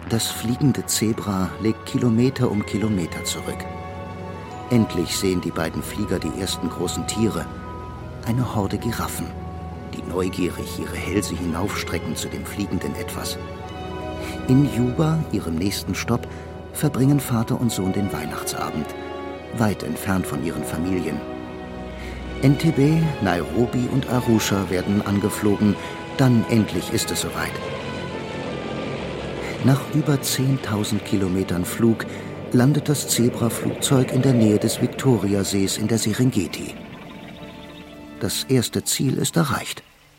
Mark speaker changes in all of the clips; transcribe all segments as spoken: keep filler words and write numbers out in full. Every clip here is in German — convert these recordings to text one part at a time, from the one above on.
Speaker 1: Das fliegende Zebra legt Kilometer um Kilometer zurück. Endlich sehen die beiden Flieger die ersten großen Tiere. Eine Horde Giraffen, die neugierig ihre Hälse hinaufstrecken zu dem fliegenden Etwas. In Juba, ihrem nächsten Stopp, verbringen Vater und Sohn den Weihnachtsabend, weit entfernt von ihren Familien. Entebbe, Nairobi und Arusha werden angeflogen, dann endlich ist es soweit. Nach über zehntausend Kilometern Flug landet das Zebra-Flugzeug in der Nähe des Viktoriasees in der Serengeti. Das erste Ziel ist erreicht.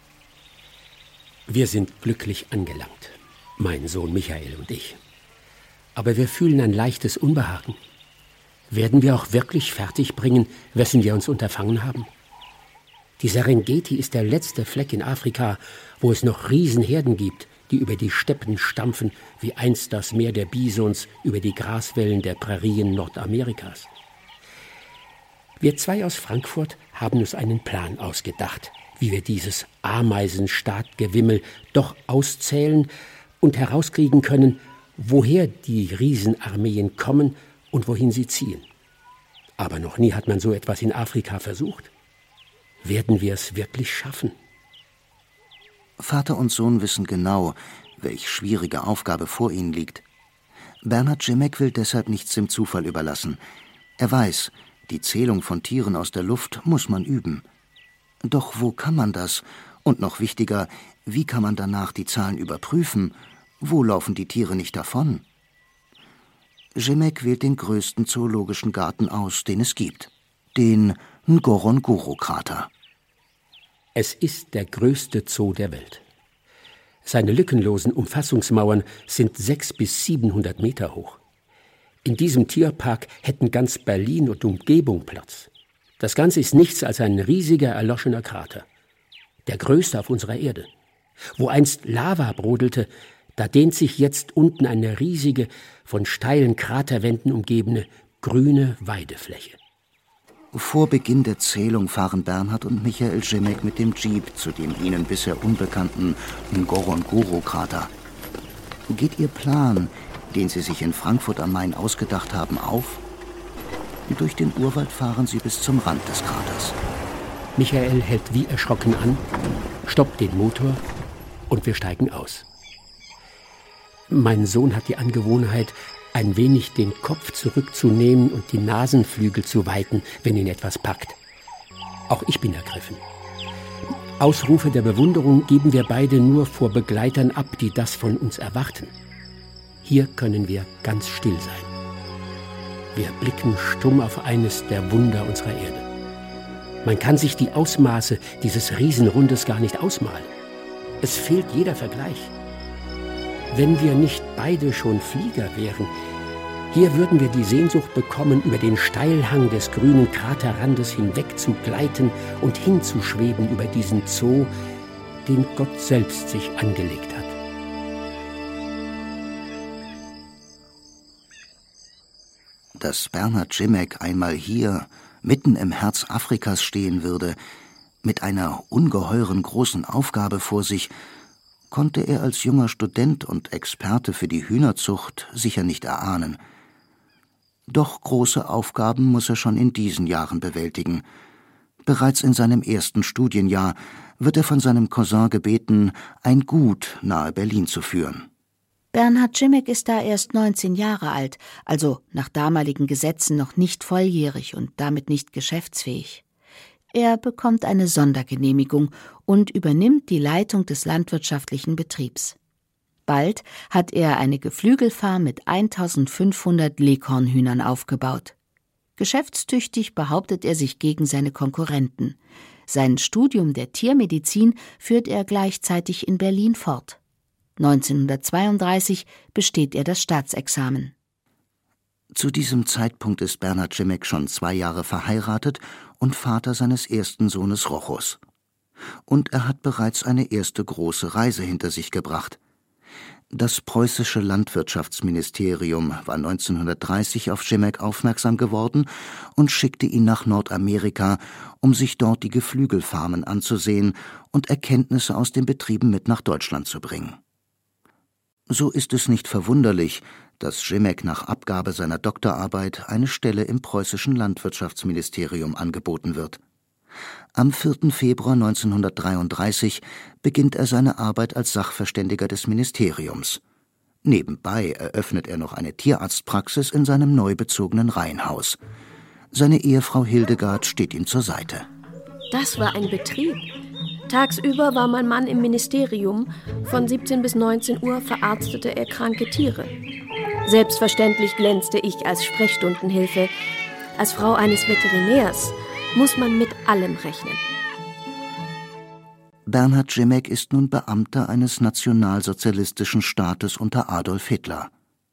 Speaker 2: Wir sind glücklich angelangt, mein Sohn Michael und ich. Aber wir fühlen ein leichtes Unbehagen. Werden wir auch wirklich fertigbringen, wessen wir uns unterfangen haben? Die Serengeti ist der letzte Fleck in Afrika, wo es noch Riesenherden gibt, die über die Steppen stampfen, wie einst das Meer der Bisons über die Graswellen der Prärien Nordamerikas. Wir zwei aus Frankfurt haben uns einen Plan ausgedacht, wie wir dieses Ameisenstaatgewimmel doch auszählen und herauskriegen können, woher die Riesenarmeen kommen und wohin sie ziehen. Aber noch nie hat man so etwas in Afrika versucht. Werden wir es wirklich schaffen?
Speaker 1: Vater und Sohn wissen genau, welch schwierige Aufgabe vor ihnen liegt. Bernhard Grzimek will deshalb nichts dem Zufall überlassen. Er weiß, die Zählung von Tieren aus der Luft muss man üben. Doch wo kann man das? Und noch wichtiger, wie kann man danach die Zahlen überprüfen? Wo laufen die Tiere nicht davon? Grzimek wählt den größten zoologischen Garten aus, den es gibt. Den Ngorongoro-Krater.
Speaker 2: Es ist der größte Zoo der Welt. Seine lückenlosen Umfassungsmauern sind sechshundert bis siebenhundert Meter hoch. In diesem Tierpark hätten ganz Berlin und Umgebung Platz. Das Ganze ist nichts als ein riesiger, erloschener Krater. Der größte auf unserer Erde. Wo einst Lava brodelte, da dehnt sich jetzt unten eine riesige, von steilen Kraterwänden umgebene, grüne Weidefläche.
Speaker 1: Vor Beginn der Zählung fahren Bernhard und Michael Grzimek mit dem Jeep zu dem ihnen bisher unbekannten Ngorongoro-Krater. Geht ihr Plan, den sie sich in Frankfurt am Main ausgedacht haben, auf? Durch den Urwald fahren sie bis zum Rand des Kraters.
Speaker 2: Michael hält wie erschrocken an, stoppt den Motor und wir steigen aus. Mein Sohn hat die Angewohnheit, ein wenig den Kopf zurückzunehmen und die Nasenflügel zu weiten, wenn ihn etwas packt. Auch ich bin ergriffen. Ausrufe der Bewunderung geben wir beide nur vor Begleitern ab, die das von uns erwarten. Hier können wir ganz still sein. Wir blicken stumm auf eines der Wunder unserer Erde. Man kann sich die Ausmaße dieses Riesenrundes gar nicht ausmalen. Es fehlt jeder Vergleich. Wenn wir nicht beide schon Flieger wären, hier würden wir die Sehnsucht bekommen, über den Steilhang des grünen Kraterrandes hinweg zu gleiten und hinzuschweben über diesen Zoo, den Gott selbst sich angelegt hat.
Speaker 1: Dass Bernhard Grzimek einmal hier, mitten im Herz Afrikas stehen würde, mit einer ungeheuren großen Aufgabe vor sich, konnte er als junger Student und Experte für die Hühnerzucht sicher nicht erahnen. Doch große Aufgaben muss er schon in diesen Jahren bewältigen. Bereits in seinem ersten Studienjahr wird er von seinem Cousin gebeten, ein Gut nahe Berlin zu führen.
Speaker 3: Bernhard Grzimek ist da erst neunzehn Jahre alt, also nach damaligen Gesetzen noch nicht volljährig und damit nicht geschäftsfähig. Er bekommt eine Sondergenehmigung und übernimmt die Leitung des landwirtschaftlichen Betriebs. Bald hat er eine Geflügelfarm mit eintausendfünfhundert Leghornhühnern aufgebaut. Geschäftstüchtig behauptet er sich gegen seine Konkurrenten. Sein Studium der Tiermedizin führt er gleichzeitig in Berlin fort. neunzehnhundertzweiunddreißig besteht er das Staatsexamen.
Speaker 1: Zu diesem Zeitpunkt ist Bernhard Grzimek schon zwei Jahre verheiratet und Vater seines ersten Sohnes Rochus. Und er hat bereits eine erste große Reise hinter sich gebracht. Das preußische Landwirtschaftsministerium war neunzehnhundertdreißig auf Grzimek aufmerksam geworden und schickte ihn nach Nordamerika, um sich dort die Geflügelfarmen anzusehen und Erkenntnisse aus den Betrieben mit nach Deutschland zu bringen. So ist es nicht verwunderlich, dass Grzimek nach Abgabe seiner Doktorarbeit eine Stelle im preußischen Landwirtschaftsministerium angeboten wird. Am vierten Februar neunzehnhundertdreiunddreißig beginnt er seine Arbeit als Sachverständiger des Ministeriums. Nebenbei eröffnet er noch eine Tierarztpraxis in seinem neu bezogenen Reihenhaus. Seine Ehefrau Hildegard steht ihm zur Seite.
Speaker 4: Das war ein Betrieb. Tagsüber war mein Mann im Ministerium. Von siebzehn bis neunzehn Uhr verarztete er kranke Tiere. Selbstverständlich glänzte ich als Sprechstundenhilfe. Als Frau eines Veterinärs muss man mit allem rechnen.
Speaker 1: Bernhard Grzimek ist nun Beamter eines nationalsozialistischen Staates unter Adolf Hitler.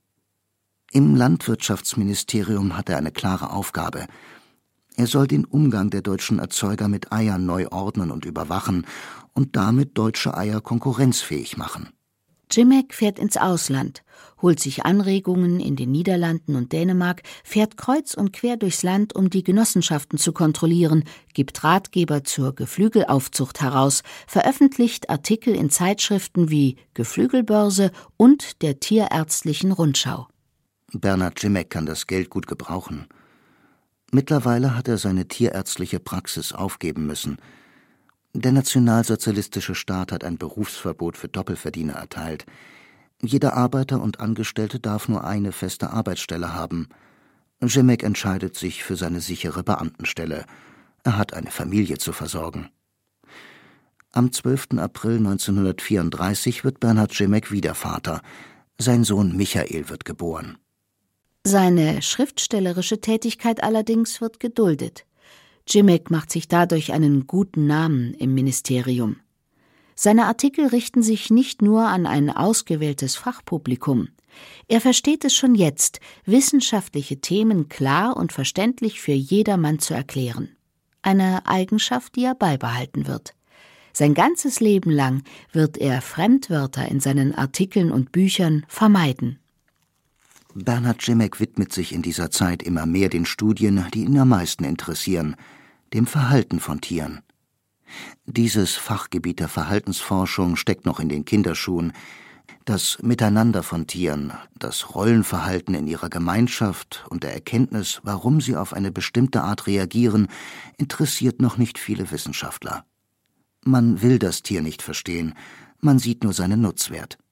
Speaker 1: Im Landwirtschaftsministerium hat er eine klare Aufgabe. Er soll den Umgang der deutschen Erzeuger mit Eiern neu ordnen und überwachen und damit deutsche Eier konkurrenzfähig machen.
Speaker 3: Grzimek fährt ins Ausland, holt sich Anregungen in den Niederlanden und Dänemark, fährt kreuz und quer durchs Land, um die Genossenschaften zu kontrollieren, gibt Ratgeber zur Geflügelaufzucht heraus, veröffentlicht Artikel in Zeitschriften wie Geflügelbörse und der Tierärztlichen Rundschau.
Speaker 1: Bernhard Grzimek kann das Geld gut gebrauchen. Mittlerweile hat er seine tierärztliche Praxis aufgeben müssen. Der nationalsozialistische Staat hat ein Berufsverbot für Doppelverdiener erteilt. Jeder Arbeiter und Angestellte darf nur eine feste Arbeitsstelle haben. Grzimek entscheidet sich für seine sichere Beamtenstelle. Er hat eine Familie zu versorgen. Am zwölften April neunzehnhundertvierunddreißig wird Bernhard Grzimek wieder Vater. Sein Sohn Michael wird geboren.
Speaker 3: Seine schriftstellerische Tätigkeit allerdings wird geduldet. Grzimek macht sich dadurch einen guten Namen im Ministerium. Seine Artikel richten sich nicht nur an ein ausgewähltes Fachpublikum. Er versteht es schon jetzt, wissenschaftliche Themen klar und verständlich für jedermann zu erklären. Eine Eigenschaft, die er beibehalten wird. Sein ganzes Leben lang wird er Fremdwörter in seinen Artikeln und Büchern vermeiden.
Speaker 1: Bernhard Grzimek widmet sich in dieser Zeit immer mehr den Studien, die ihn am meisten interessieren, dem Verhalten von Tieren. Dieses Fachgebiet der Verhaltensforschung steckt noch in den Kinderschuhen. Das Miteinander von Tieren, das Rollenverhalten in ihrer Gemeinschaft und der Erkenntnis, warum sie auf eine bestimmte Art reagieren, interessiert noch nicht viele Wissenschaftler. Man will das Tier nicht verstehen, man sieht nur seinen Nutzwert.